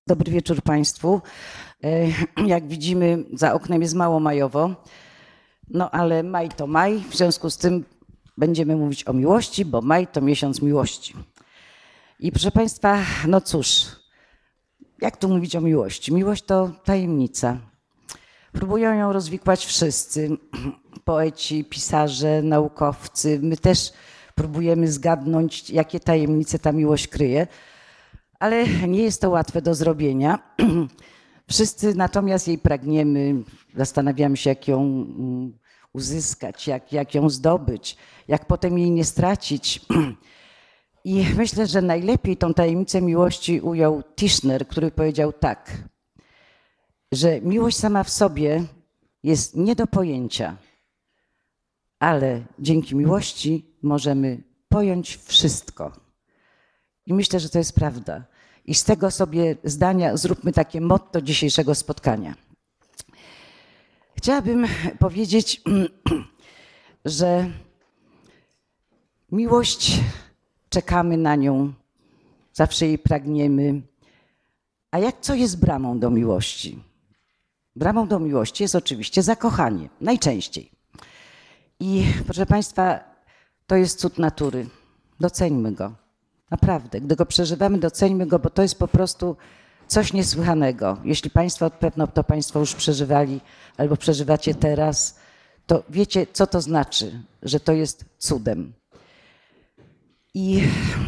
Dobry wieczór Państwu. Jak widzimy, za oknem jest mało majowo, no ale maj to maj, w związku z tym będziemy mówić o miłości, bo maj to miesiąc miłości. I proszę Państwa, no cóż, jak tu mówić o miłości? Miłość to tajemnica. Próbują ją rozwikłać wszyscy, poeci, pisarze, naukowcy. My też próbujemy zgadnąć, jakie tajemnice ta miłość kryje, ale nie jest to łatwe do zrobienia. Wszyscy natomiast jej pragniemy, zastanawiamy się, jak ją uzyskać, jak ją zdobyć, jak potem jej nie stracić. I myślę, że najlepiej tą tajemnicę miłości ujął Tischner, który powiedział tak, że miłość sama w sobie jest nie do pojęcia, ale dzięki miłości możemy pojąć wszystko. I myślę, że to jest prawda. I z tego sobie zdania zróbmy takie motto dzisiejszego spotkania. Chciałabym powiedzieć, że miłość, czekamy na nią, zawsze jej pragniemy. A co jest bramą do miłości? Bramą do miłości jest oczywiście zakochanie, najczęściej. I proszę Państwa, to jest cud natury. Doceńmy go. Naprawdę, gdy go przeżywamy, doceńmy go, bo to jest po prostu coś niesłychanego. Jeśli Państwo, pewno to Państwo już przeżywali albo przeżywacie teraz, to wiecie, co to znaczy, że to jest cudem. I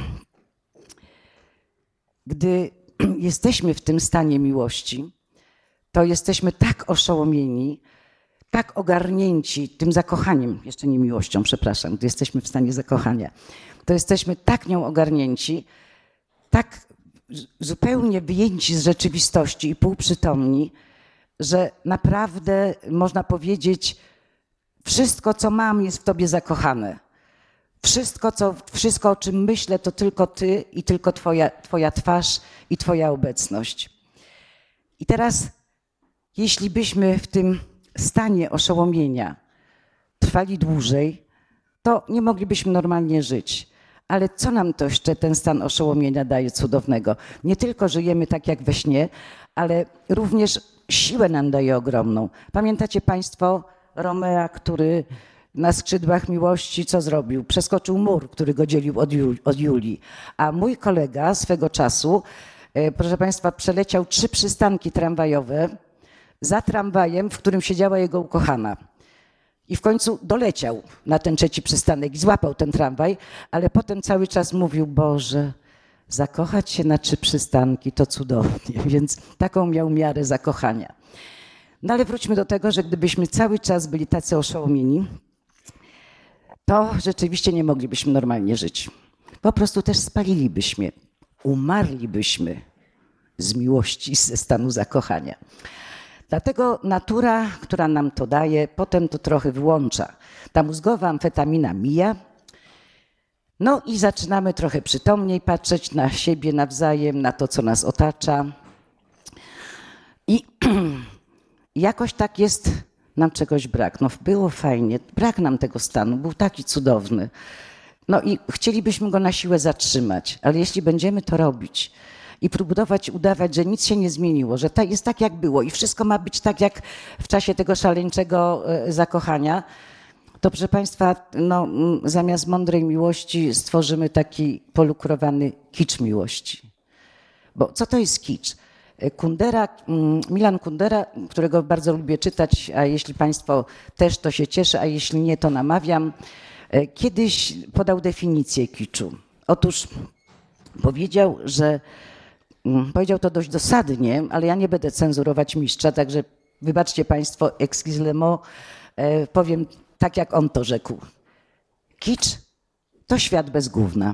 gdy jesteśmy w tym stanie miłości, to jesteśmy tak oszołomieni, tak ogarnięci tym zakochaniem, jeszcze nie miłością, przepraszam, gdy jesteśmy w stanie zakochania, to jesteśmy tak nią ogarnięci, tak zupełnie wyjęci z rzeczywistości i półprzytomni, że naprawdę można powiedzieć, wszystko, co mam, jest w Tobie zakochane. Wszystko, o czym myślę, to tylko Ty i tylko Twoja twarz i Twoja obecność. I teraz, jeśli byśmy w tym stanie oszołomienia trwali dłużej, to nie moglibyśmy normalnie żyć. Ale co nam to jeszcze ten stan oszołomienia daje cudownego? Nie tylko żyjemy tak jak we śnie, ale również siłę nam daje ogromną. Pamiętacie Państwo Romea, który na skrzydłach miłości co zrobił? Przeskoczył mur, który go dzielił od Julii. A mój kolega swego czasu, proszę Państwa, przeleciał 3 przystanki tramwajowe za tramwajem, w którym siedziała jego ukochana. I w końcu doleciał na ten 3. przystanek i złapał ten tramwaj, ale potem cały czas mówił, Boże, zakochać się na 3 przystanki to cudownie, więc taką miał miarę zakochania. No ale wróćmy do tego, że gdybyśmy cały czas byli tacy oszołomieni, to rzeczywiście nie moglibyśmy normalnie żyć. Po prostu też spalilibyśmy, umarlibyśmy z miłości, ze stanu zakochania. Dlatego natura, która nam to daje, potem to trochę wyłącza. Ta mózgowa amfetamina mija, no i zaczynamy trochę przytomniej patrzeć na siebie nawzajem, na to, co nas otacza. I jakoś tak jest, nam czegoś brak. No było fajnie, brak nam tego stanu, był taki cudowny. No i chcielibyśmy go na siłę zatrzymać, ale jeśli będziemy to robić i próbować udawać, że nic się nie zmieniło, że jest tak jak było i wszystko ma być tak jak w czasie tego szaleńczego zakochania, to proszę Państwa, no, zamiast mądrej miłości stworzymy taki polukrowany kicz miłości. Bo co to jest kicz? Milan Kundera, którego bardzo lubię czytać, a jeśli Państwo też, to się cieszę, a jeśli nie, to namawiam, kiedyś podał definicję kiczu. Otóż powiedział to dość dosadnie, ale ja nie będę cenzurować mistrza, także wybaczcie Państwo, excuse le mot, powiem tak, jak on to rzekł. Kicz to świat bez gówna.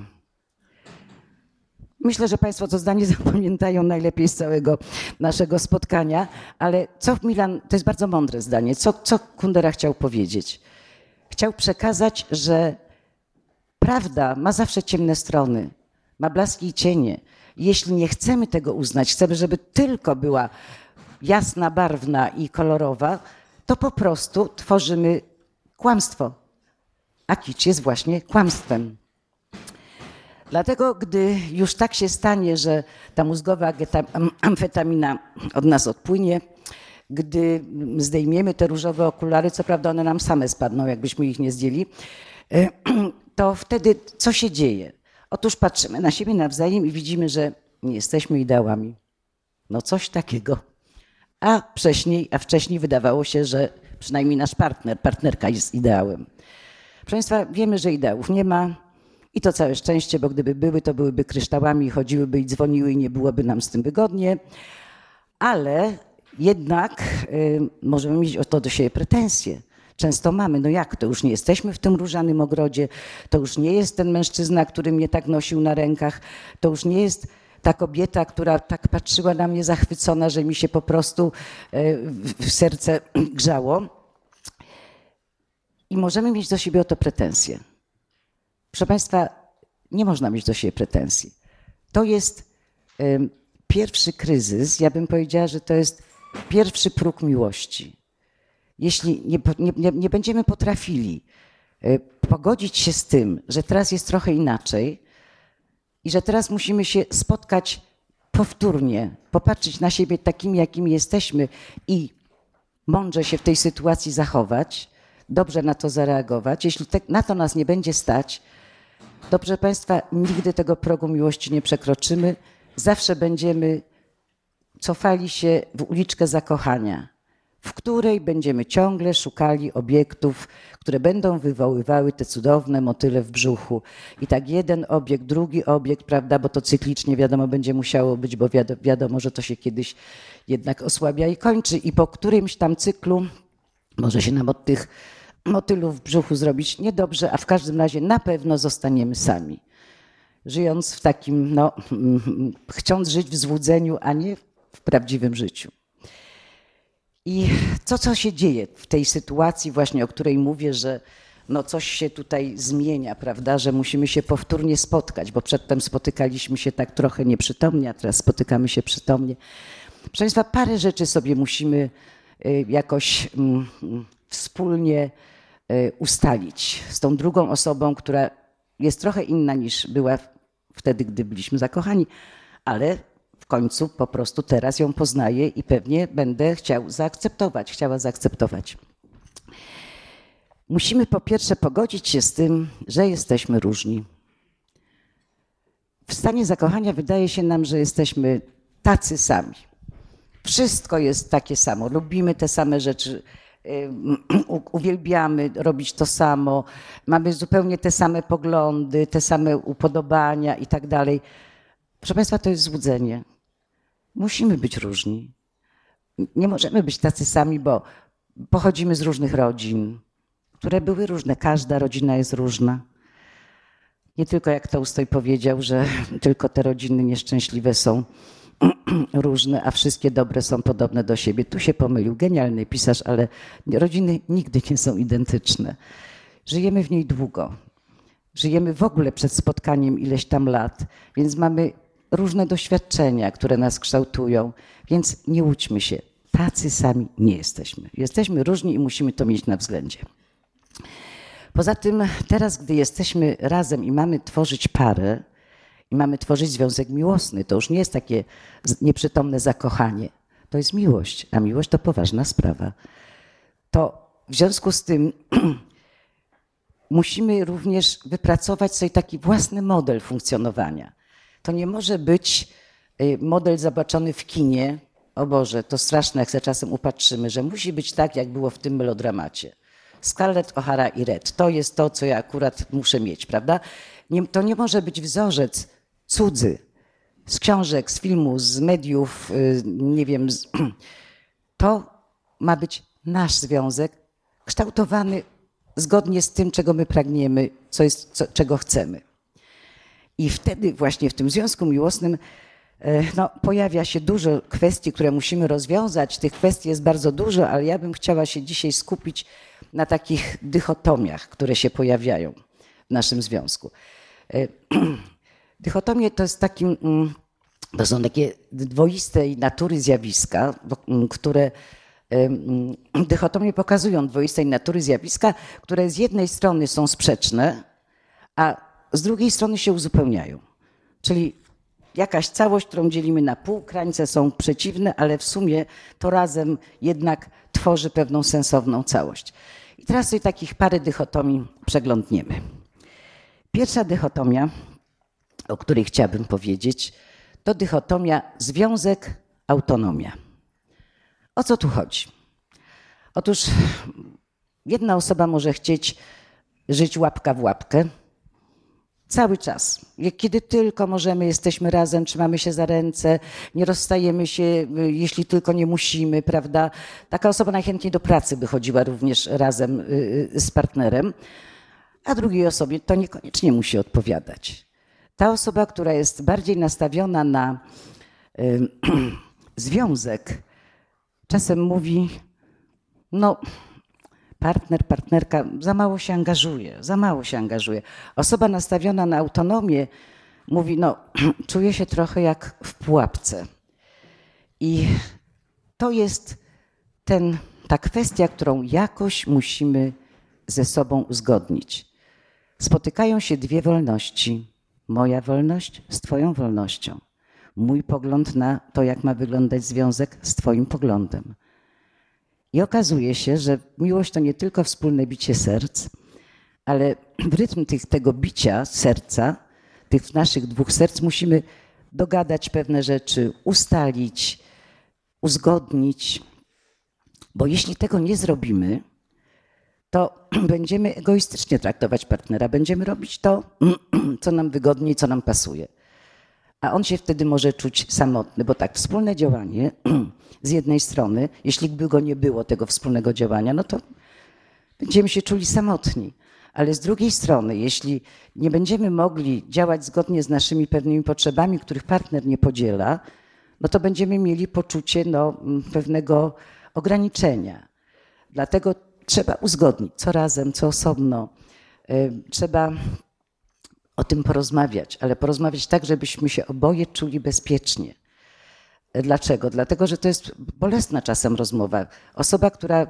Myślę, że Państwo to zdanie zapamiętają najlepiej z całego naszego spotkania, ale to jest bardzo mądre zdanie, co Kundera chciał powiedzieć? Chciał przekazać, że prawda ma zawsze ciemne strony, ma blaski i cienie. Jeśli nie chcemy tego uznać, chcemy, żeby tylko była jasna, barwna i kolorowa, to po prostu tworzymy kłamstwo. A kicz jest właśnie kłamstwem. Dlatego, gdy już tak się stanie, że ta mózgowa amfetamina od nas odpłynie, gdy zdejmiemy te różowe okulary, co prawda one nam same spadną, jakbyśmy ich nie zdjęli, to wtedy co się dzieje? Otóż patrzymy na siebie nawzajem i widzimy, że nie jesteśmy ideałami. No coś takiego. A wcześniej wydawało się, że przynajmniej nasz partnerka jest ideałem. Proszę Państwa, wiemy, że ideałów nie ma i to całe szczęście, bo gdyby były, to byłyby kryształami, chodziłyby i dzwoniły i nie byłoby nam z tym wygodnie. Ale jednak możemy mieć o to do siebie pretensje. Często mamy, no jak to, już nie jesteśmy w tym różanym ogrodzie, to już nie jest ten mężczyzna, który mnie tak nosił na rękach, to już nie jest ta kobieta, która tak patrzyła na mnie zachwycona, że mi się po prostu w serce grzało. I możemy mieć do siebie o to pretensje. Proszę Państwa, nie można mieć do siebie pretensji. To jest pierwszy kryzys, ja bym powiedziała, że to jest pierwszy próg miłości. Jeśli nie będziemy potrafili pogodzić się z tym, że teraz jest trochę inaczej i że teraz musimy się spotkać powtórnie, popatrzeć na siebie takimi, jakimi jesteśmy i mądrze się w tej sytuacji zachować, dobrze na to zareagować. Jeśli na to nas nie będzie stać, to proszę Państwa, nigdy tego progu miłości nie przekroczymy. Zawsze będziemy cofali się w uliczkę zakochania, w której będziemy ciągle szukali obiektów, które będą wywoływały te cudowne motyle w brzuchu. I tak jeden obiekt, drugi obiekt, prawda, bo to cyklicznie wiadomo będzie musiało być, bo wiadomo, że to się kiedyś jednak osłabia i kończy. I po którymś tam cyklu może się nam od tych motylów w brzuchu zrobić niedobrze, a w każdym razie na pewno zostaniemy sami. Żyjąc w takim, chcąc żyć w złudzeniu, a nie w prawdziwym życiu. I co się dzieje w tej sytuacji właśnie, o której mówię, że coś się tutaj zmienia, prawda, że musimy się powtórnie spotkać, bo przedtem spotykaliśmy się tak trochę nieprzytomnie, a teraz spotykamy się przytomnie. Proszę Państwa, parę rzeczy sobie musimy jakoś wspólnie ustalić z tą drugą osobą, która jest trochę inna niż była wtedy, gdy byliśmy zakochani, ale w końcu po prostu teraz ją poznaję i pewnie będę chciała zaakceptować. Musimy po pierwsze pogodzić się z tym, że jesteśmy różni. W stanie zakochania wydaje się nam, że jesteśmy tacy sami. Wszystko jest takie samo, lubimy te same rzeczy, uwielbiamy robić to samo, mamy zupełnie te same poglądy, te same upodobania i tak dalej. Proszę Państwa, to jest złudzenie. Musimy być różni. Nie możemy być tacy sami, bo pochodzimy z różnych rodzin, które były różne. Każda rodzina jest różna. Nie tylko jak Tolstoj powiedział, że tylko te rodziny nieszczęśliwe są różne, a wszystkie dobre są podobne do siebie. Tu się pomylił. Genialny pisarz, ale rodziny nigdy nie są identyczne. Żyjemy w niej długo. Żyjemy w ogóle przed spotkaniem ileś tam lat, więc mamy różne doświadczenia, które nas kształtują, więc nie łudźmy się. Tacy sami nie jesteśmy. Jesteśmy różni i musimy to mieć na względzie. Poza tym teraz, gdy jesteśmy razem i mamy tworzyć parę i mamy tworzyć związek miłosny, to już nie jest takie nieprzytomne zakochanie. To jest miłość, a miłość to poważna sprawa. To w związku z tym musimy również wypracować sobie taki własny model funkcjonowania. To nie może być model zobaczony w kinie. O Boże, to straszne, jak się czasem upatrzymy, że musi być tak, jak było w tym melodramacie. Scarlett O'Hara i Red. To jest to, co ja akurat muszę mieć, prawda? To nie może być wzorzec cudzy, z książek, z filmu, z mediów, nie wiem. To ma być nasz związek, kształtowany zgodnie z tym, czego my pragniemy, czego chcemy. I wtedy właśnie w tym związku miłosnym pojawia się dużo kwestii, które musimy rozwiązać. Tych kwestii jest bardzo dużo, ale ja bym chciała się dzisiaj skupić na takich dychotomiach, które się pojawiają w naszym związku. Dychotomie to są takie dwoistej natury zjawiska, które dychotomie pokazują dwoistej natury zjawiska, które z jednej strony są sprzeczne, a z drugiej strony się uzupełniają. Czyli jakaś całość, którą dzielimy na pół, krańce są przeciwne, ale w sumie to razem jednak tworzy pewną sensowną całość. I teraz sobie takich parę dychotomii przeglądniemy. Pierwsza dychotomia, o której chciałabym powiedzieć, to dychotomia związek-autonomia. O co tu chodzi? Otóż jedna osoba może chcieć żyć łapka w łapkę cały czas. Kiedy tylko możemy, jesteśmy razem, trzymamy się za ręce, nie rozstajemy się, jeśli tylko nie musimy, prawda? Taka osoba najchętniej do pracy by chodziła również razem z partnerem, a drugiej osobie to niekoniecznie musi odpowiadać. Ta osoba, która jest bardziej nastawiona na związek, czasem mówi, no partner, partnerka za mało się angażuje. Osoba nastawiona na autonomię mówi, no czuję się trochę jak w pułapce. I to jest ta kwestia, którą jakoś musimy ze sobą uzgodnić. Spotykają się dwie wolności. Moja wolność z twoją wolnością. Mój pogląd na to, jak ma wyglądać związek z twoim poglądem. I okazuje się, że miłość to nie tylko wspólne bicie serc, ale w rytm tego bicia serca, tych naszych dwóch serc musimy dogadać pewne rzeczy, ustalić, uzgodnić. Bo jeśli tego nie zrobimy, to będziemy egoistycznie traktować partnera. Będziemy robić to, co nam wygodnie i co nam pasuje. A on się wtedy może czuć samotny, bo tak, wspólne działanie z jednej strony, jeśli by go nie było, tego wspólnego działania, no to będziemy się czuli samotni. Ale z drugiej strony, jeśli nie będziemy mogli działać zgodnie z naszymi pewnymi potrzebami, których partner nie podziela, no to będziemy mieli poczucie pewnego ograniczenia. Dlatego trzeba uzgodnić, co razem, co osobno. Trzeba o tym porozmawiać, ale porozmawiać tak, żebyśmy się oboje czuli bezpiecznie. Dlaczego? Dlatego, że to jest bolesna czasem rozmowa. Osoba, która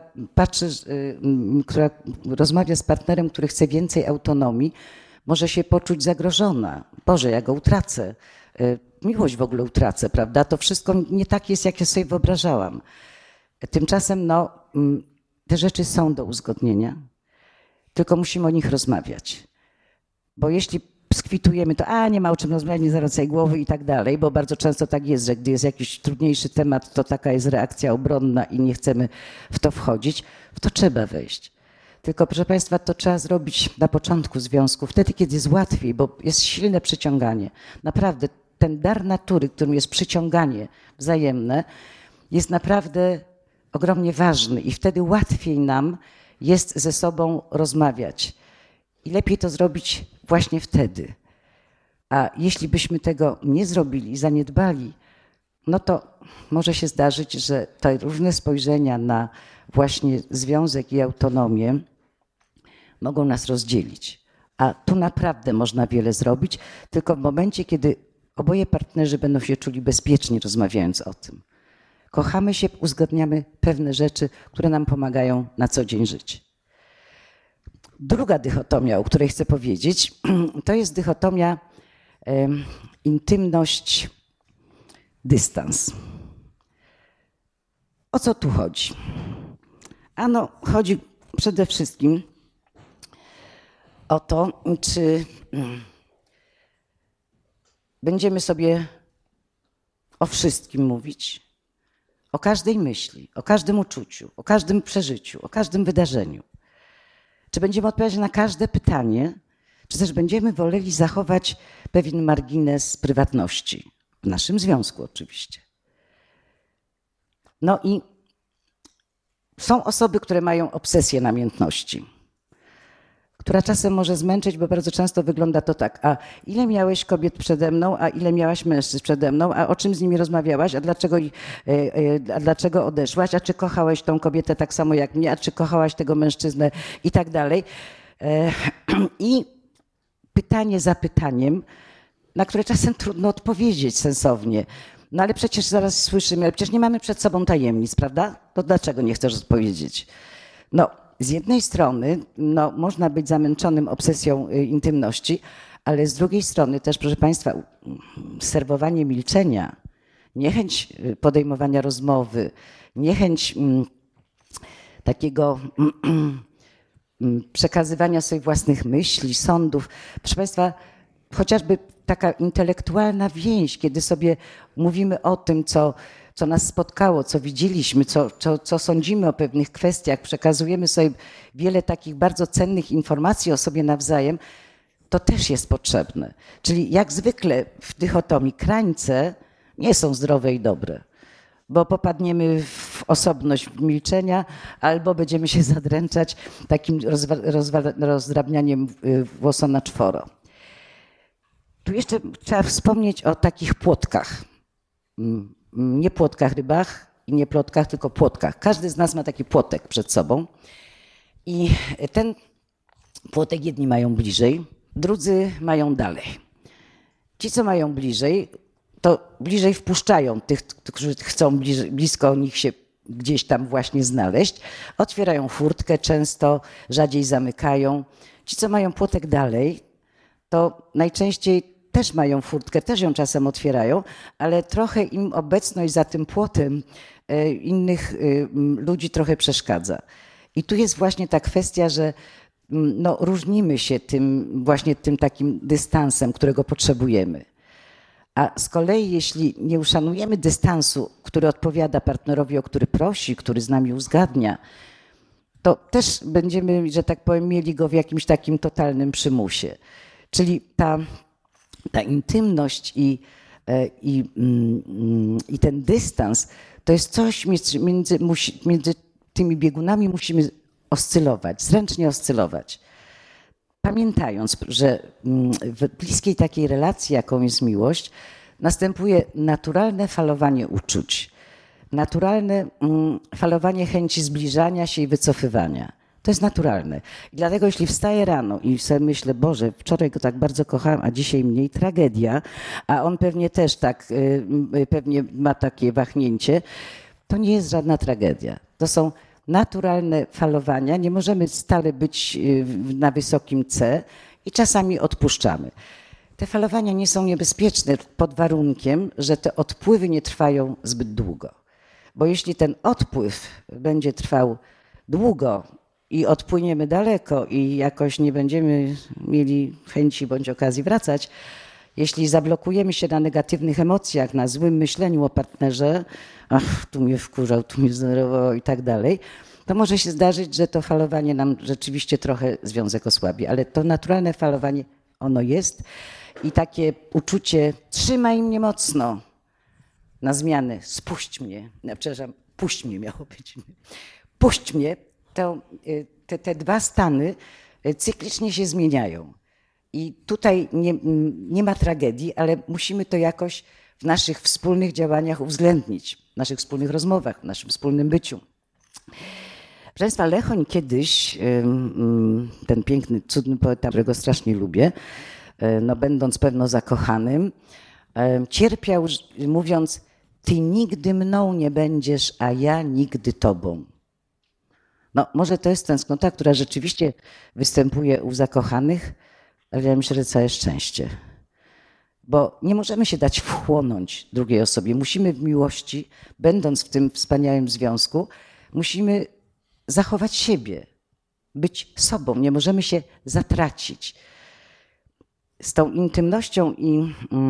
która rozmawia z partnerem, który chce więcej autonomii, może się poczuć zagrożona. Boże, ja go utracę. Miłość w ogóle utracę, prawda? To wszystko nie tak jest, jak ja sobie wyobrażałam. Tymczasem te rzeczy są do uzgodnienia, tylko musimy o nich rozmawiać. Bo jeśli skwitujemy to, nie ma o czym rozmawiać, nie zawracaj głowy i tak dalej, bo bardzo często tak jest, że gdy jest jakiś trudniejszy temat, to taka jest reakcja obronna i nie chcemy w to wchodzić, w to trzeba wejść. Tylko, proszę Państwa, to trzeba zrobić na początku związku, wtedy, kiedy jest łatwiej, bo jest silne przyciąganie. Naprawdę, ten dar natury, którym jest przyciąganie wzajemne, jest naprawdę ogromnie ważny i wtedy łatwiej nam jest ze sobą rozmawiać. I lepiej to zrobić właśnie wtedy. A jeśli byśmy tego nie zrobili, zaniedbali, no to może się zdarzyć, że te różne spojrzenia na właśnie związek i autonomię mogą nas rozdzielić. A tu naprawdę można wiele zrobić, tylko w momencie, kiedy oboje partnerzy będą się czuli bezpiecznie, rozmawiając o tym. Kochamy się, uzgadniamy pewne rzeczy, które nam pomagają na co dzień żyć. Druga dychotomia, o której chcę powiedzieć, to jest dychotomia intymność, dystans. O co tu chodzi? Chodzi przede wszystkim o to, czy będziemy sobie o wszystkim mówić, o każdej myśli, o każdym uczuciu, o każdym przeżyciu, o każdym wydarzeniu. Czy będziemy odpowiadać na każde pytanie, czy też będziemy woleli zachować pewien margines prywatności, w naszym związku oczywiście. I są osoby, które mają obsesję namiętności, która czasem może zmęczyć, bo bardzo często wygląda to tak, a ile miałeś kobiet przede mną, a ile miałaś mężczyzn przede mną, a o czym z nimi rozmawiałaś, a dlaczego odeszłaś, a czy kochałeś tą kobietę tak samo jak mnie, a czy kochałaś tego mężczyznę i tak dalej. I pytanie za pytaniem, na które czasem trudno odpowiedzieć sensownie. Ale przecież zaraz słyszymy, ale przecież nie mamy przed sobą tajemnic, prawda? To dlaczego nie chcesz odpowiedzieć? Z jednej strony można być zamęczonym obsesją intymności, Ale z drugiej strony też, proszę Państwa, serwowanie milczenia, niechęć podejmowania rozmowy, niechęć takiego przekazywania sobie własnych myśli, sądów. Proszę Państwa, chociażby taka intelektualna więź, kiedy sobie mówimy o tym, co nas spotkało, co widzieliśmy, co sądzimy o pewnych kwestiach, przekazujemy sobie wiele takich bardzo cennych informacji o sobie nawzajem, to też jest potrzebne. Czyli jak zwykle w dychotomii krańce nie są zdrowe i dobre, bo popadniemy w osobność milczenia albo będziemy się zadręczać takim rozdrabnianiem włosa na czworo. Tu jeszcze trzeba wspomnieć o takich płotkach. Nie płotkach rybach i nie plotkach, tylko płotkach. Każdy z nas ma taki płotek przed sobą i ten płotek jedni mają bliżej, drudzy mają dalej. Ci, co mają bliżej, to bliżej wpuszczają tych, którzy chcą blisko nich się gdzieś tam właśnie znaleźć. Otwierają furtkę często, rzadziej zamykają. Ci, co mają płotek dalej, to najczęściej też mają furtkę, też ją czasem otwierają, ale trochę im obecność za tym płotem innych ludzi trochę przeszkadza. I tu jest właśnie ta kwestia, że no, różnimy się tym takim dystansem, którego potrzebujemy. A z kolei jeśli nie uszanujemy dystansu, który odpowiada partnerowi, o który prosi, który z nami uzgadnia, to też będziemy, że tak powiem, mieli go w jakimś takim totalnym przymusie. Czyli ta intymność i ten dystans to jest coś, między tymi biegunami musimy oscylować, zręcznie oscylować. Pamiętając, że w bliskiej takiej relacji, jaką jest miłość, następuje naturalne falowanie uczuć, naturalne falowanie chęci zbliżania się i wycofywania. To jest naturalne. I dlatego jeśli wstaję rano i sobie myślę, Boże, wczoraj go tak bardzo kochałem, a dzisiaj mniej, tragedia, a on pewnie też tak, pewnie ma takie wahnięcie, to nie jest żadna tragedia. To są naturalne falowania, nie możemy stale być na wysokim C i czasami odpuszczamy. Te falowania nie są niebezpieczne pod warunkiem, że te odpływy nie trwają zbyt długo. Bo jeśli ten odpływ będzie trwał długo i odpłyniemy daleko i jakoś nie będziemy mieli chęci bądź okazji wracać, jeśli zablokujemy się na negatywnych emocjach, na złym myśleniu o partnerze, ach, tu mnie wkurzał, tu mnie zdenerwował i tak dalej, to może się zdarzyć, że to falowanie nam rzeczywiście trochę związek osłabi. Ale to naturalne falowanie, ono jest i takie uczucie trzymaj mnie mocno na zmianę, spuść mnie, przepraszam, puść mnie miało być, puść mnie, to te dwa stany cyklicznie się zmieniają. I tutaj nie ma tragedii, ale musimy to jakoś w naszych wspólnych działaniach uwzględnić, w naszych wspólnych rozmowach, w naszym wspólnym byciu. Proszę Państwa, Lechoń kiedyś, ten piękny, cudny poeta, którego strasznie lubię, no będąc pewno zakochanym, cierpiał mówiąc, ty nigdy mną nie będziesz, a ja nigdy tobą. No może to jest tęsknota, która rzeczywiście występuje u zakochanych, ale ja myślę, że całe szczęście. Bo nie możemy się dać wchłonąć drugiej osobie. Musimy w miłości, będąc w tym wspaniałym związku, musimy zachować siebie, być sobą. Nie możemy się zatracić. Z tą intymnością i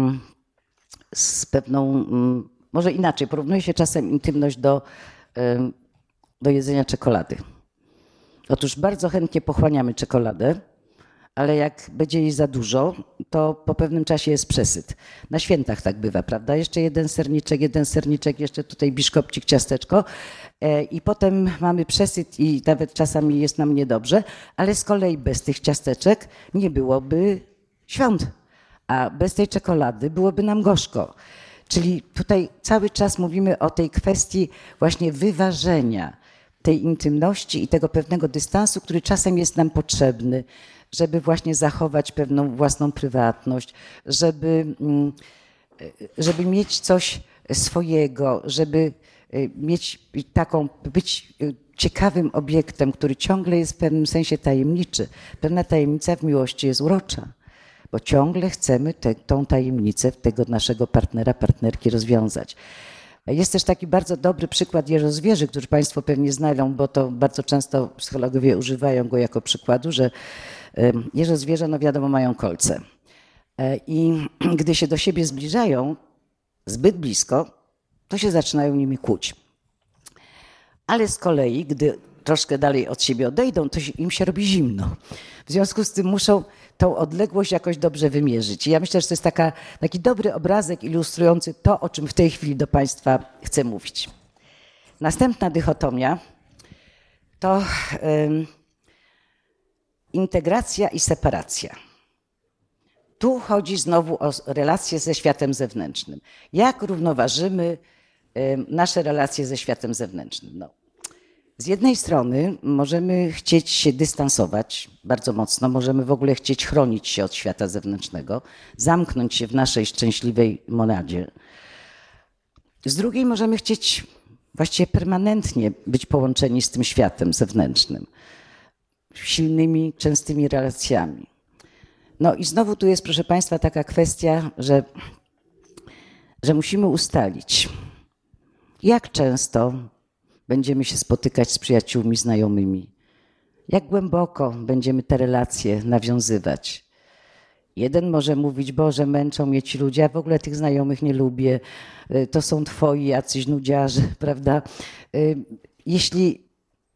z pewną, może inaczej, porównuje się czasem intymność do jedzenia czekolady. Otóż bardzo chętnie pochłaniamy czekoladę, ale jak będzie jej za dużo, to po pewnym czasie jest przesyt. Na świętach tak bywa, prawda? Jeszcze jeden serniczek, jeszcze tutaj biszkopcik, ciasteczko i potem mamy przesyt i nawet czasami jest nam niedobrze, ale z kolei bez tych ciasteczek nie byłoby świąt, a bez tej czekolady byłoby nam gorzko. Czyli tutaj cały czas mówimy o tej kwestii właśnie wyważenia tej intymności i tego pewnego dystansu, który czasem jest nam potrzebny, żeby właśnie zachować pewną własną prywatność, żeby mieć coś swojego, żeby być ciekawym obiektem, który ciągle jest w pewnym sensie tajemniczy. Pewna tajemnica w miłości jest urocza, bo ciągle chcemy tą tajemnicę tego naszego partnera, partnerki rozwiązać. Jest też taki bardzo dobry przykład jeżozwierzy, który Państwo pewnie znają, bo to bardzo często psychologowie używają go jako przykładu, że jeżozwierzę, no wiadomo, mają kolce. I gdy się do siebie zbliżają zbyt blisko, to się zaczynają nimi kłuć. Ale z kolei, gdy troszkę dalej od siebie odejdą, to im się robi zimno. W związku z tym muszą tą odległość jakoś dobrze wymierzyć. I ja myślę, że to jest taki dobry obrazek ilustrujący to, o czym w tej chwili do Państwa chcę mówić. Następna dychotomia to integracja i separacja. Tu chodzi znowu o relacje ze światem zewnętrznym. Jak równoważymy nasze relacje ze światem zewnętrznym? No. Z jednej strony możemy chcieć się dystansować bardzo mocno, możemy w ogóle chcieć chronić się od świata zewnętrznego, zamknąć się w naszej szczęśliwej monadzie. Z drugiej możemy chcieć właściwie permanentnie być połączeni z tym światem zewnętrznym, silnymi, częstymi relacjami. No i znowu tu jest, proszę Państwa, taka kwestia, że musimy ustalić, jak często będziemy się spotykać z przyjaciółmi, znajomymi, jak głęboko będziemy te relacje nawiązywać. Jeden może mówić, Boże, męczą mnie ci ludzie, ja w ogóle tych znajomych nie lubię, to są twoi jacyś nudziarze, prawda? Jeśli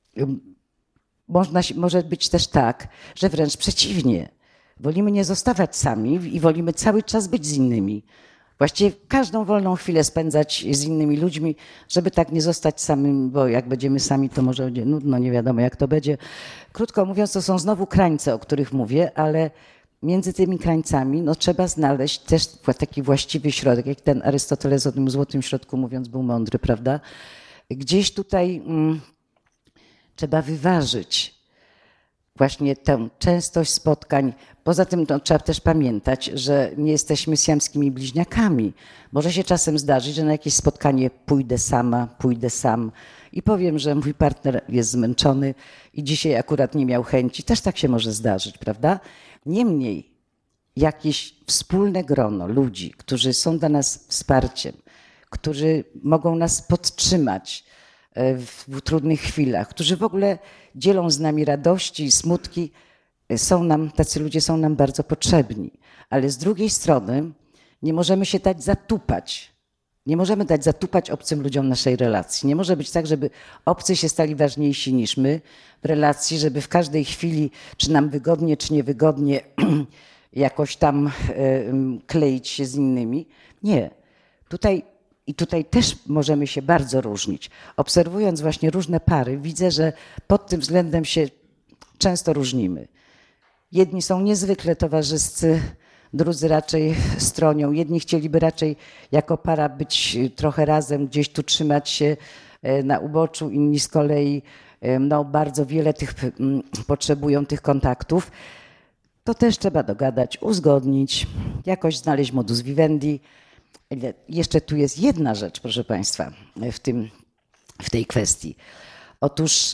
może być też tak, że wręcz przeciwnie, wolimy nie zostawać sami i wolimy cały czas być z innymi. Właściwie każdą wolną chwilę spędzać z innymi ludźmi, żeby tak nie zostać samym, bo jak będziemy sami, to może będzie nudno, nie wiadomo jak to będzie. Krótko mówiąc, to są znowu krańce, o których mówię, ale między tymi krańcami no, trzeba znaleźć też taki właściwy środek, jak ten Arystoteles o tym złotym środku mówiąc był mądry, prawda? Gdzieś tutaj trzeba wyważyć właśnie tę częstość spotkań. Poza tym no, trzeba też pamiętać, że nie jesteśmy siamskimi bliźniakami. Może się czasem zdarzyć, że na jakieś spotkanie pójdę sama, pójdę sam i powiem, że mój partner jest zmęczony i dzisiaj akurat nie miał chęci. Też tak się może zdarzyć, prawda? Niemniej jakieś wspólne grono ludzi, którzy są dla nas wsparciem, którzy mogą nas podtrzymać w trudnych chwilach, którzy w ogóle dzielą z nami radości i smutki, tacy ludzie są nam bardzo potrzebni. Ale z drugiej strony nie możemy się dać zatupać. Nie możemy dać zatupać obcym ludziom naszej relacji. Nie może być tak, żeby obcy się stali ważniejsi niż my w relacji, żeby w każdej chwili, czy nam wygodnie, czy niewygodnie, jakoś tam kleić się z innymi. Nie. Tutaj też możemy się bardzo różnić. Obserwując właśnie różne pary, widzę, że pod tym względem się często różnimy. Jedni są niezwykle towarzyscy, drudzy raczej stronią. Jedni chcieliby raczej jako para być trochę razem, gdzieś tu trzymać się na uboczu, inni z kolei no, bardzo wiele potrzebują tych kontaktów. To też trzeba dogadać, uzgodnić, jakoś znaleźć modus vivendi. Jeszcze tu jest jedna rzecz, proszę Państwa, w tej kwestii. Otóż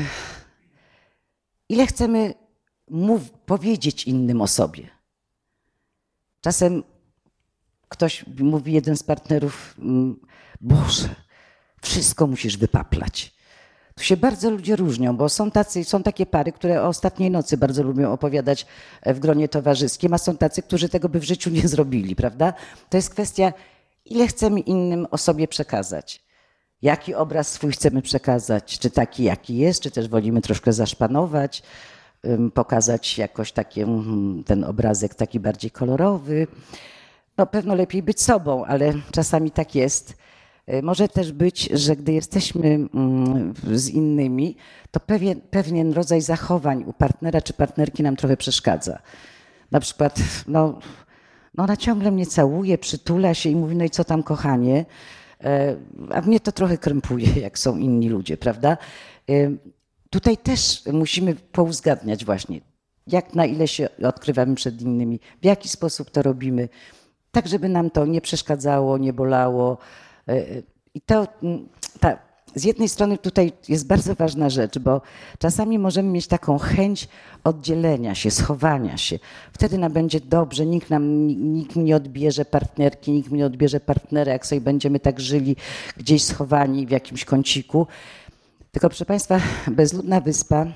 ile chcemy powiedzieć innym o sobie. Czasem ktoś mówi, jeden z partnerów, Boże, wszystko musisz wypaplać. Tu się bardzo ludzie różnią, bo są takie pary, które o ostatniej nocy bardzo lubią opowiadać w gronie towarzyskim, a są tacy, którzy tego by w życiu nie zrobili, prawda? To jest kwestia, ile chcemy innym o sobie przekazać. Jaki obraz swój chcemy przekazać? Czy taki, jaki jest, czy też wolimy troszkę zaszpanować, pokazać jakoś ten obrazek taki bardziej kolorowy. No pewno lepiej być sobą, ale czasami tak jest. Może też być, że gdy jesteśmy z innymi, to pewien rodzaj zachowań u partnera czy partnerki nam trochę przeszkadza. Na przykład, no ona ciągle mnie całuje, przytula się i mówi, no i co tam kochanie? A mnie to trochę krępuje, jak są inni ludzie, prawda? Tutaj też musimy pouzgadniać właśnie, na ile się odkrywamy przed innymi, w jaki sposób to robimy, tak żeby nam to nie przeszkadzało, nie bolało. I ta z jednej strony tutaj jest bardzo ważna rzecz, bo czasami możemy mieć taką chęć oddzielenia się, schowania się. Wtedy nam będzie dobrze, nikt nie odbierze partnerki, nikt mi nie odbierze partnera, jak sobie będziemy tak żyli gdzieś schowani w jakimś kąciku. Tylko proszę Państwa, bezludna wyspa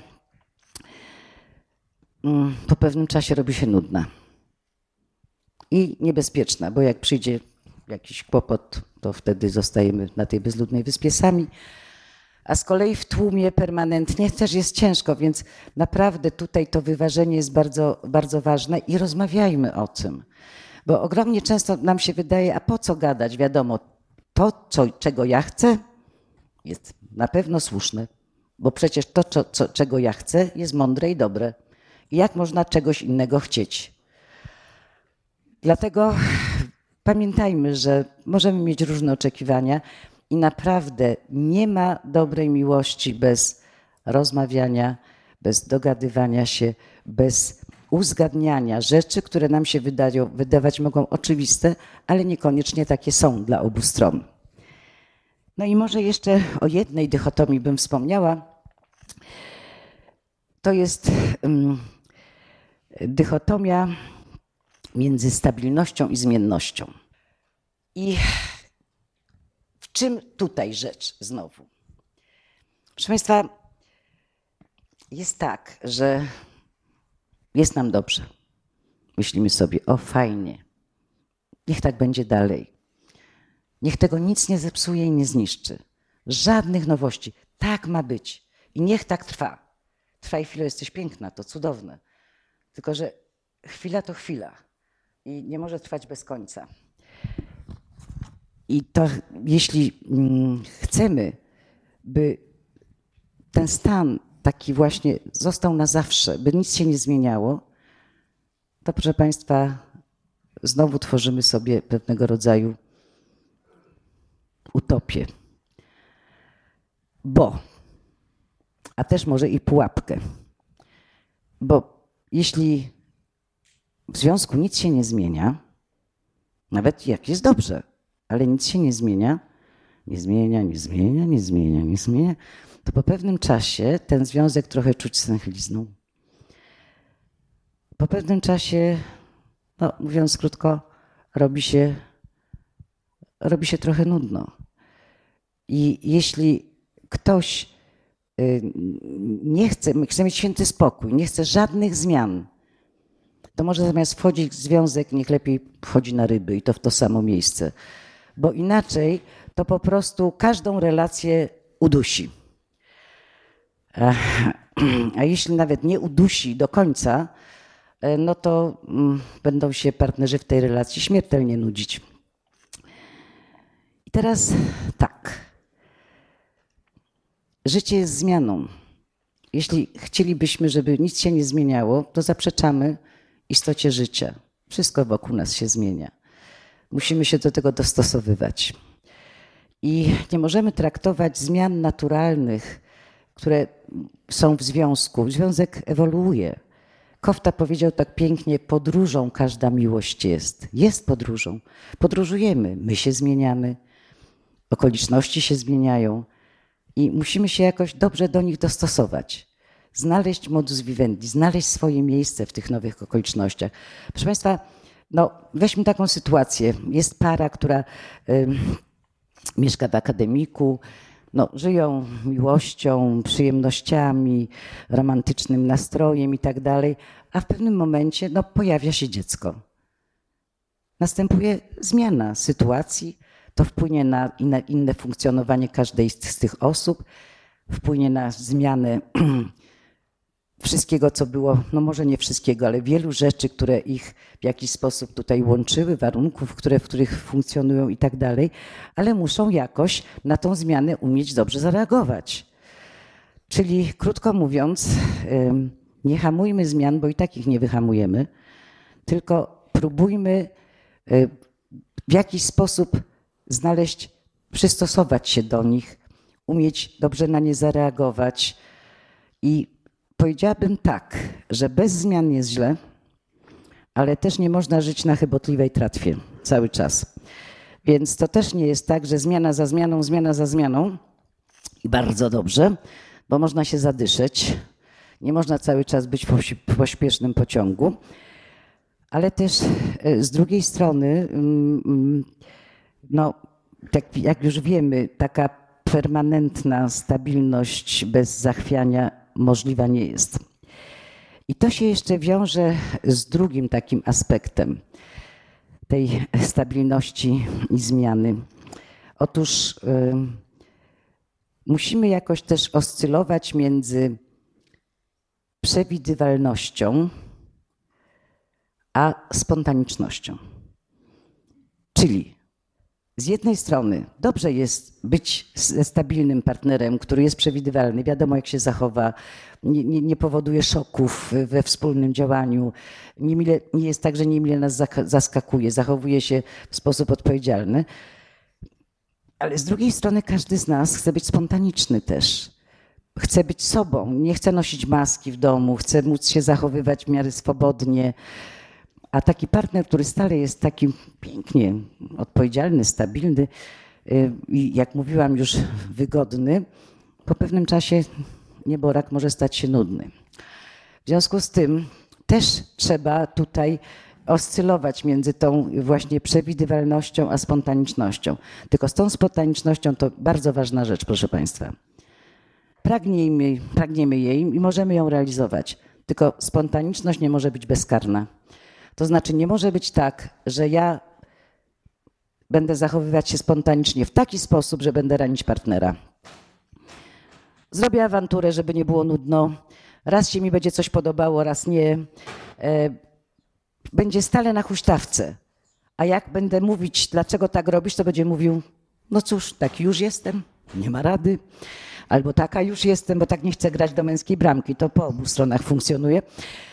po pewnym czasie robi się nudna i niebezpieczna, bo jak przyjdzie jakiś kłopot, to wtedy zostajemy na tej bezludnej wyspie sami, a z kolei w tłumie permanentnie też jest ciężko, więc naprawdę tutaj to wyważenie jest bardzo, bardzo ważne i rozmawiajmy o tym, bo ogromnie często nam się wydaje, a po co gadać, wiadomo, to, czego ja chcę, jest na pewno słuszne, bo przecież to, czego ja chcę, jest mądre i dobre. I jak można czegoś innego chcieć? Dlatego pamiętajmy, że możemy mieć różne oczekiwania i naprawdę nie ma dobrej miłości bez rozmawiania, bez dogadywania się, bez uzgadniania rzeczy, które nam się wydawać mogą oczywiste, ale niekoniecznie takie są dla obu stron. No i może jeszcze o jednej dychotomii bym wspomniała. To jest dychotomia między stabilnością i zmiennością. I w czym tutaj rzecz znowu? Proszę Państwa, jest tak, że jest nam dobrze. Myślimy sobie, o fajnie, niech tak będzie dalej. Niech tego nic nie zepsuje i nie zniszczy. Żadnych nowości. Tak ma być. I niech tak trwa. Trwaj chwilę, jesteś piękna, to cudowne. Tylko że chwila to chwila. I nie może trwać bez końca. I to jeśli chcemy, by ten stan taki właśnie został na zawsze, by nic się nie zmieniało, to proszę Państwa, znowu tworzymy sobie pewnego rodzaju utopię. A też może i pułapkę. Bo jeśli w związku nic się nie zmienia, nawet jak jest dobrze, ale nic się nie zmienia, to po pewnym czasie ten związek trochę czuć stęchlizną. Po pewnym czasie, no mówiąc krótko, robi się trochę nudno. I jeśli ktoś chce mieć święty spokój, nie chce żadnych zmian, to może zamiast wchodzić w związek, niech lepiej wchodzi na ryby i to w to samo miejsce. Bo inaczej to po prostu każdą relację udusi. A jeśli nawet nie udusi do końca, no to będą się partnerzy w tej relacji śmiertelnie nudzić. I teraz tak. Życie jest zmianą. Jeśli chcielibyśmy, żeby nic się nie zmieniało, to zaprzeczamy istocie życia. Wszystko wokół nas się zmienia. Musimy się do tego dostosowywać. I nie możemy traktować zmian naturalnych, które są w związku. Związek ewoluuje. Kofta powiedział tak pięknie, podróżą każda miłość jest. Jest podróżą. Podróżujemy, my się zmieniamy, okoliczności się zmieniają i musimy się jakoś dobrze do nich dostosować. Znaleźć modus vivendi, znaleźć swoje miejsce w tych nowych okolicznościach. Proszę Państwa, no weźmy taką sytuację. Jest para, która mieszka w akademiku, no, żyją miłością, przyjemnościami, romantycznym nastrojem i tak dalej, a w pewnym momencie no, pojawia się dziecko. Następuje zmiana sytuacji, to wpłynie na inne funkcjonowanie każdej z tych osób, wpłynie na zmianę wszystkiego, co było, no może nie wszystkiego, ale wielu rzeczy, które ich w jakiś sposób tutaj łączyły, warunków, w których funkcjonują i tak dalej, ale muszą jakoś na tą zmianę umieć dobrze zareagować. Czyli krótko mówiąc, nie hamujmy zmian, bo i tak ich nie wyhamujemy, tylko próbujmy w jakiś sposób znaleźć, przystosować się do nich, umieć dobrze na nie zareagować i powiedziałabym tak, że bez zmian jest źle, ale też nie można żyć na chybotliwej tratwie cały czas. Więc to też nie jest tak, że zmiana za zmianą I bardzo dobrze, bo można się zadyszeć. Nie można cały czas być w pośpiesznym pociągu. Ale też z drugiej strony, no, tak jak już wiemy, taka permanentna stabilność bez zachwiania możliwa nie jest. I to się jeszcze wiąże z drugim takim aspektem tej stabilności i zmiany. Otóż musimy jakoś też oscylować między przewidywalnością a spontanicznością. Czyli z jednej strony dobrze jest być ze stabilnym partnerem, który jest przewidywalny, wiadomo jak się zachowa, nie powoduje szoków we wspólnym działaniu, nie jest tak, że niemile nas zaskakuje, zachowuje się w sposób odpowiedzialny. Ale z drugiej strony każdy z nas chce być spontaniczny też. Chce być sobą, nie chce nosić maski w domu, chce móc się zachowywać w miarę swobodnie. A taki partner, który stale jest taki pięknie odpowiedzialny, stabilny i jak mówiłam już wygodny, po pewnym czasie nieborak może stać się nudny. W związku z tym też trzeba tutaj oscylować między tą właśnie przewidywalnością a spontanicznością. Tylko z tą spontanicznością to bardzo ważna rzecz, proszę Państwa. Pragniemy jej i możemy ją realizować. Tylko spontaniczność nie może być bezkarna. To znaczy nie może być tak, że ja będę zachowywać się spontanicznie w taki sposób, że będę ranić partnera. Zrobię awanturę, żeby nie było nudno. Raz się mi będzie coś podobało, raz nie. Będzie stale na huśtawce. A jak będę mówić, dlaczego tak robisz, to będzie mówił, no cóż, taki już jestem, nie ma rady. Albo taka już jestem, bo tak nie chcę grać do męskiej bramki. To po obu stronach funkcjonuje.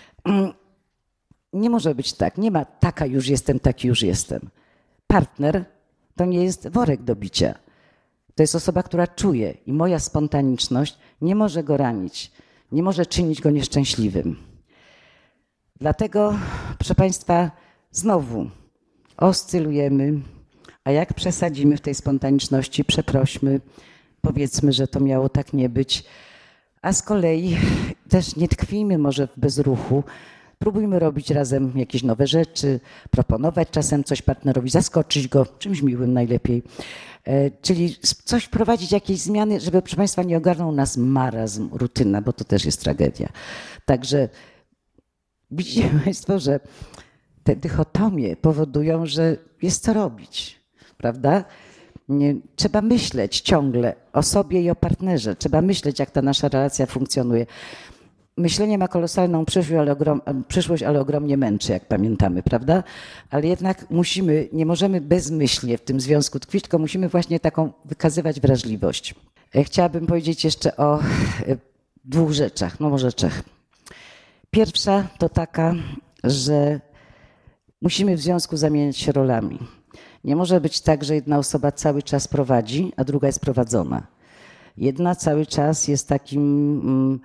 Nie może być tak. Nie ma taka już jestem, taki już jestem. Partner to nie jest worek do bicia. To jest osoba, która czuje i moja spontaniczność nie może go ranić, nie może czynić go nieszczęśliwym. Dlatego, proszę Państwa, znowu oscylujemy, a jak przesadzimy w tej spontaniczności, przeprośmy, powiedzmy, że to miało tak nie być, a z kolei też nie tkwijmy może w bezruchu, próbujmy robić razem jakieś nowe rzeczy, proponować czasem coś partnerowi, zaskoczyć go czymś miłym najlepiej. Czyli coś wprowadzić, jakieś zmiany, żeby, proszę Państwa, nie ogarnął nas marazm, rutyna, bo to też jest tragedia. Także widzicie Państwo, że te dychotomie powodują, że jest co robić, prawda? Trzeba myśleć ciągle o sobie i o partnerze. Trzeba myśleć, jak ta nasza relacja funkcjonuje. Myślenie ma kolosalną przyszłość, ale ogromnie męczy, jak pamiętamy, prawda? Ale jednak nie możemy bezmyślnie w tym związku tkwić, tylko musimy właśnie taką wykazywać wrażliwość. Chciałabym powiedzieć jeszcze o dwóch rzeczach, no może trzech. Pierwsza to taka, że musimy w związku zamieniać się rolami. Nie może być tak, że jedna osoba cały czas prowadzi, a druga jest prowadzona. Jedna cały czas jest takim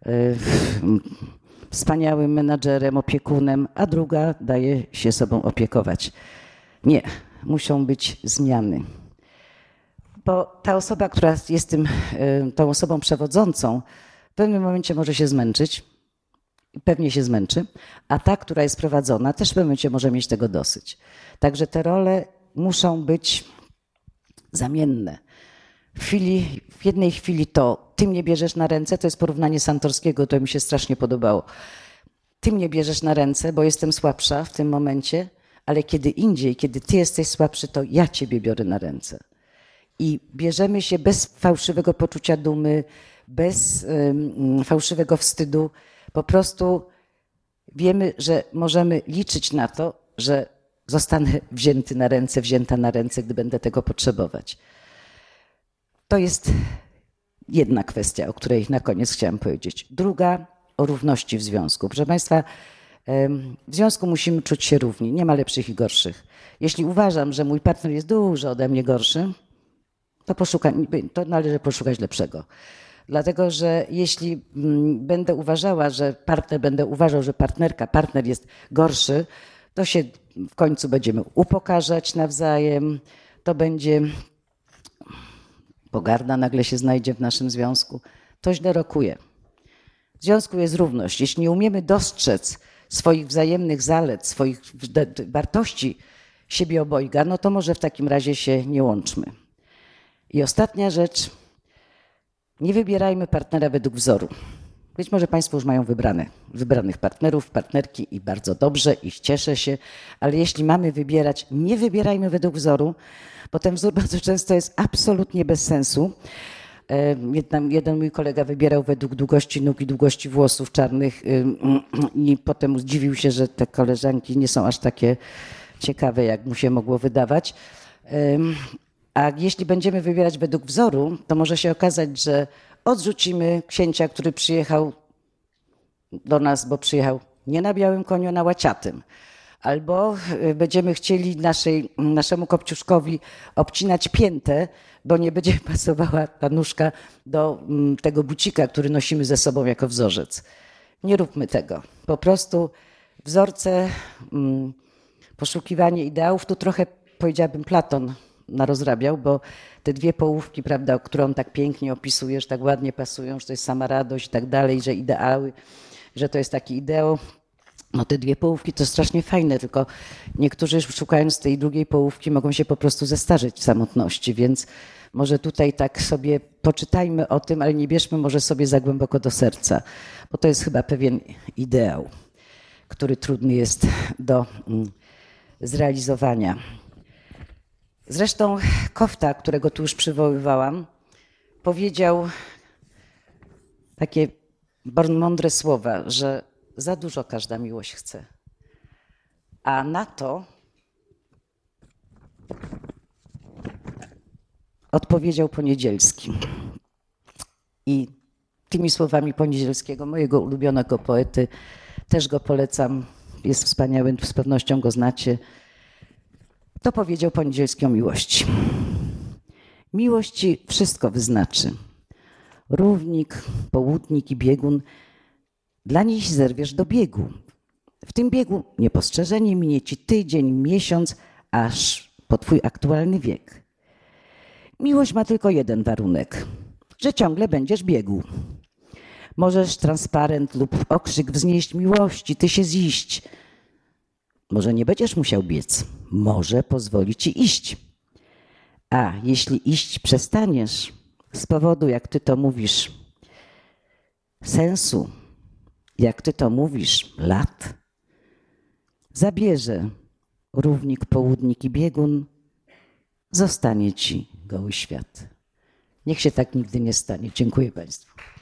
wspaniałym menadżerem, opiekunem, a druga daje się sobą opiekować. Nie, muszą być zmiany. Bo ta osoba, która jest tą osobą przewodzącą, w pewnym momencie może się zmęczyć, pewnie się zmęczy, a ta, która jest prowadzona, też w pewnym momencie może mieć tego dosyć. Także te role muszą być zamienne. W jednej chwili to ty mnie bierzesz na ręce, to jest porównanie Santorskiego, to mi się strasznie podobało. Ty mnie bierzesz na ręce, bo jestem słabsza w tym momencie, ale kiedy indziej, kiedy ty jesteś słabszy, to ja ciebie biorę na ręce. I bierzemy się bez fałszywego poczucia dumy, bez fałszywego wstydu. Po prostu wiemy, że możemy liczyć na to, że zostanę wzięta na ręce, gdy będę tego potrzebować. To jest jedna kwestia, o której na koniec chciałam powiedzieć. Druga, o równości w związku. Proszę Państwa, w związku musimy czuć się równi. Nie ma lepszych i gorszych. Jeśli uważam, że mój partner jest dużo ode mnie gorszy, to należy poszukać lepszego. Dlatego, że jeśli będę uważał, że partner jest gorszy, to się w końcu będziemy upokarzać nawzajem, to będzie pogarda nagle się znajdzie w naszym związku, to źle rokuje. W związku jest równość. Jeśli nie umiemy dostrzec swoich wzajemnych zalet, swoich wartości siebie obojga, no to może w takim razie się nie łączmy. I ostatnia rzecz, nie wybierajmy partnera według wzoru. Być może Państwo już mają wybranych partnerów, partnerki i bardzo dobrze i cieszę się, ale jeśli mamy wybierać, nie wybierajmy według wzoru, bo ten wzór bardzo często jest absolutnie bez sensu. Jeden mój kolega wybierał według długości nóg i długości włosów czarnych i potem zdziwił się, że te koleżanki nie są aż takie ciekawe, jak mu się mogło wydawać. A jeśli będziemy wybierać według wzoru, to może się okazać, że odrzucimy księcia, który przyjechał do nas, bo przyjechał nie na białym koniu, a na łaciatym. Albo będziemy chcieli naszemu kopciuszkowi obcinać piętę, bo nie będzie pasowała ta nóżka do tego bucika, który nosimy ze sobą jako wzorzec. Nie róbmy tego. Po prostu wzorce, poszukiwanie ideałów, tu trochę powiedziałabym Platon narozrabiał, bo te dwie połówki, prawda, które on tak pięknie opisuje, że tak ładnie pasują, że to jest sama radość i tak dalej, że ideały, że to jest taki ideał. No te dwie połówki to strasznie fajne, tylko niektórzy szukając tej drugiej połówki mogą się po prostu zestarzeć w samotności, więc może tutaj tak sobie poczytajmy o tym, ale nie bierzmy może sobie za głęboko do serca, bo to jest chyba pewien ideał, który trudny jest do zrealizowania. Zresztą Kofta, którego tu już przywoływałam, powiedział takie mądre słowa, że za dużo każda miłość chce. A na to odpowiedział Poniedzielski. I tymi słowami Poniedzielskiego, mojego ulubionego poety, też go polecam, jest wspaniały, z pewnością go znacie. To powiedział Poniedzielski o miłości. Miłość ci wszystko wyznaczy. Równik, południk i biegun. Dla niej się zerwiesz do biegu. W tym biegu niepostrzeżenie minie ci tydzień, miesiąc, aż po twój aktualny wiek. Miłość ma tylko jeden warunek, że ciągle będziesz biegł. Możesz transparent lub okrzyk wznieść miłości, ty się ziść. Może nie będziesz musiał biec, może pozwoli ci iść. A jeśli iść przestaniesz z powodu, jak ty to mówisz, sensu, jak ty to mówisz, lat, zabierze równik, południk i biegun, zostanie ci goły świat. Niech się tak nigdy nie stanie. Dziękuję Państwu.